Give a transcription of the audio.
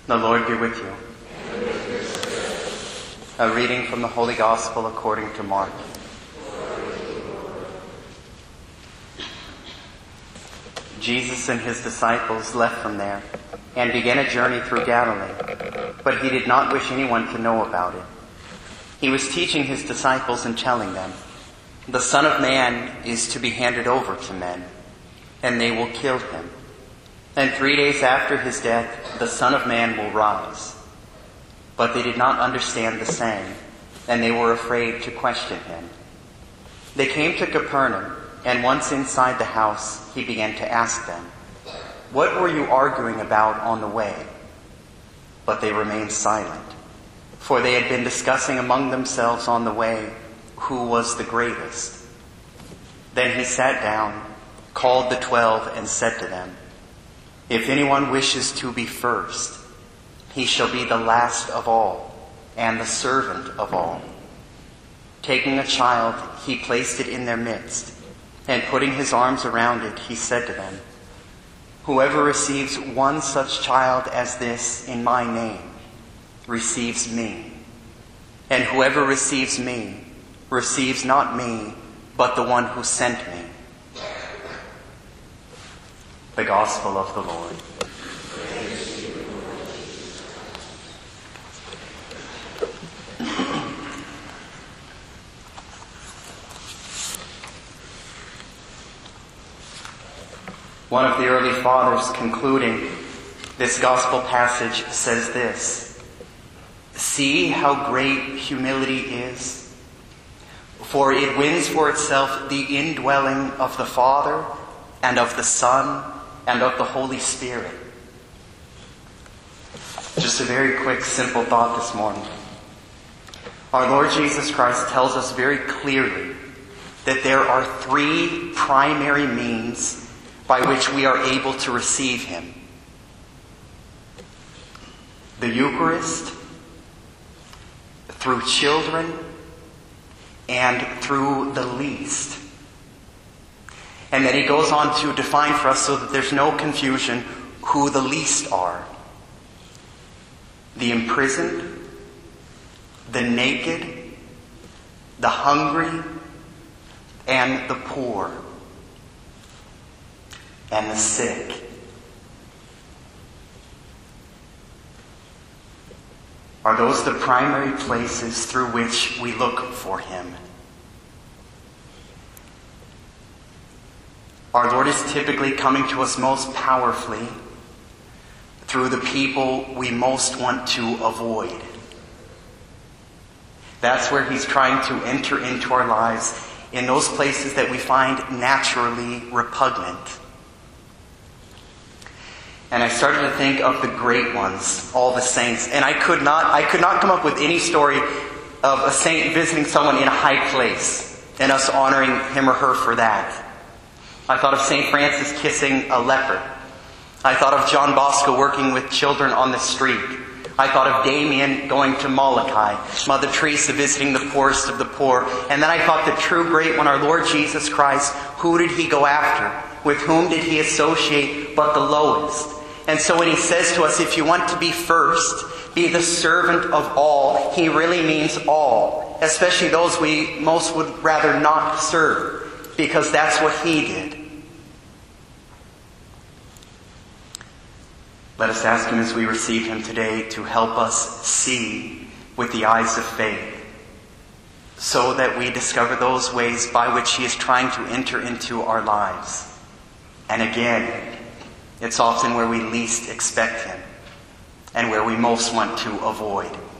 The Lord be with you. A reading from the Holy Gospel according to Mark. Jesus and his disciples left from there and began a journey through Galilee, but he did not wish anyone to know about it. He was teaching his disciples and telling them, "The Son of Man is to be handed over to men, and they will kill him. And 3 days after his death, the Son of Man will rise." But they did not understand the saying, and they were afraid to question him. They came to Capernaum, and once inside the house, he began to ask them, "What were you arguing about on the way?" But they remained silent, for they had been discussing among themselves on the way who was the greatest. Then he sat down, called the 12, and said to them, "If anyone wishes to be first, he shall be the last of all and the servant of all." Taking a child, he placed it in their midst, and putting his arms around it, he said to them, "Whoever receives one such child as this in my name receives me. And whoever receives me receives not me, but the one who sent me." The Gospel of the Lord. One of the early fathers, concluding this gospel passage, says this: "See how great humility is, for it wins for itself the indwelling of the Father and of the Son and of the Holy Spirit." Just a very quick, simple thought this morning. Our Lord Jesus Christ tells us very clearly that there are 3 primary means by which we are able to receive him: the Eucharist, through children, and through the least. And then he goes on to define for us, so that there's no confusion, who the least are: the imprisoned, the naked, the hungry, and the poor, and the sick. Are those the primary places through which we look for him? Our Lord is typically coming to us most powerfully through the people we most want to avoid. That's where he's trying to enter into our lives, in those places that we find naturally repugnant. And I started to think of the great ones, all the saints, and I could not come up with any story of a saint visiting someone in a high place and us honoring him or her for that. I thought of St. Francis kissing a leper. I thought of John Bosco working with children on the street. I thought of Damien going to Molokai, Mother Teresa visiting the poorest of the poor. And then I thought the true great one, our Lord Jesus Christ, who did he go after? With whom did he associate but the lowest? And so when he says to us, if you want to be first, be the servant of all, he really means all, especially those we most would rather not serve, because that's what he did. Let us ask him as we receive him today to help us see with the eyes of faith, so that we discover those ways by which he is trying to enter into our lives. And again, it's often where we least expect him and where we most want to avoid.